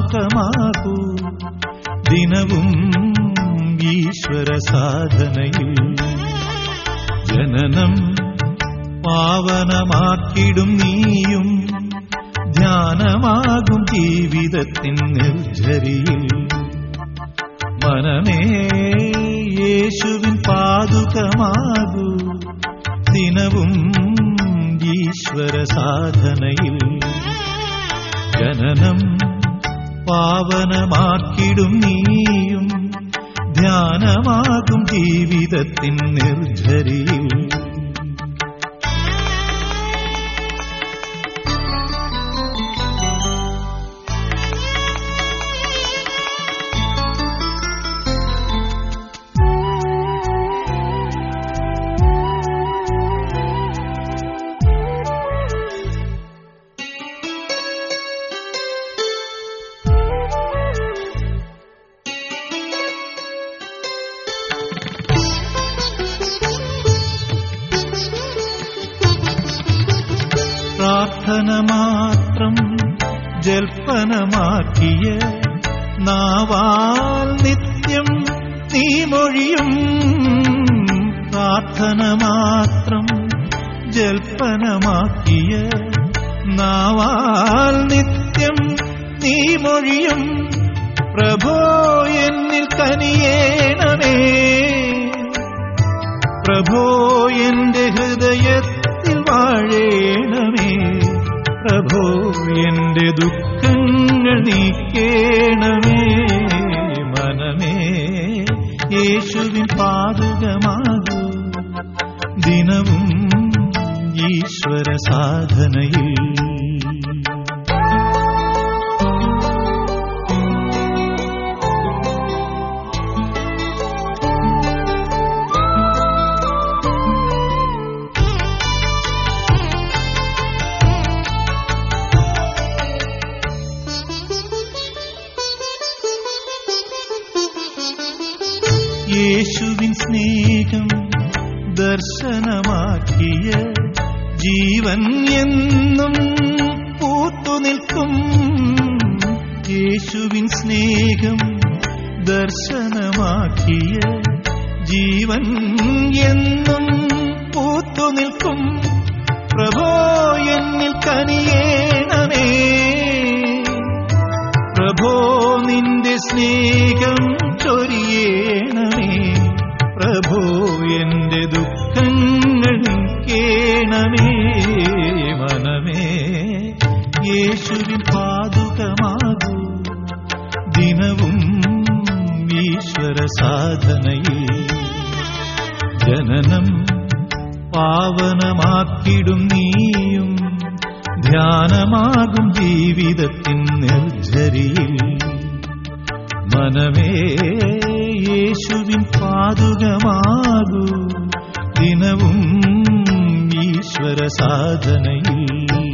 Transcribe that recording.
പാതുകമാകൂ ദിനവും ഈശ്വര സാധനയിൽ. ജനനം പാവനമാക്കിടും നീയും ധ്യാനമാകും ജീവിതത്തിൻ നിർജ്ജരിയിൽ. മനമേ യേശുവിൻ പാതുകമാകൂ ദിനവും ഈശ്വര സാധനയിൽ. ജനനം പാവനമാക്കിടും നീയും ധ്യാനമാകും ജീവിതത്തിൻ നിർജ്ജരിയിൽ. പ്രാർത്ഥന മാത്രം ജൽപ്പനമാക്കിയ നാവാൽ നിത്യം നീ മൊഴിയും. പ്രാർത്ഥന മാത്രം ജൽപ്പനമാക്കിയ നാവാൽ നിത്യം നീ മൊഴിയും. പ്രഭോ എന്നിൽ കനിയേണമേ, പ്രഭോ എന്റെ ഹൃദയത്തിൽ വാഴേണമേ. പ്രഭോ എന്റെ ദുഃഖങ്ങൾ നീക്കേണമേ. മനമേ യേശുവിൻ പാതുകമാകൂ ദിനവും ഈശ്വര സാധനയിൽ. യേശുവിൻ സ്നേഹം ദർശനമാക്കിയ ജീവൻ എന്നും പൂത്തുനിൽക്കും. യേശുവിൻ സ്നേഹം ദർശനമാക്കിയ ജീവൻ എന്നും പൂത്തുനിൽക്കും. പ്രഭോ എന്നിൽ കനിയേണമേ, പ്രഭോ നിന്റെ സ്നേഹം ചൊരിയേണമേ. പ്രഭോ എന്റെ ദുഃഖങ്ങൾ നീക്കേണമേ. മനമേ യേശുവിൻ പാതുകമാകൂ ദിനവും ഈശ്വര സാധനയിൽ. ജനനം പാവനമാക്കിടും നീയും ധ്യാനമാകും ജീവിതത്തിൻ നിർജ്ജരിയിൽ. മനമേ യേശുവിൻ പാതുകമാകൂ ദിനവും ഈശ്വര സാധനയിൽ.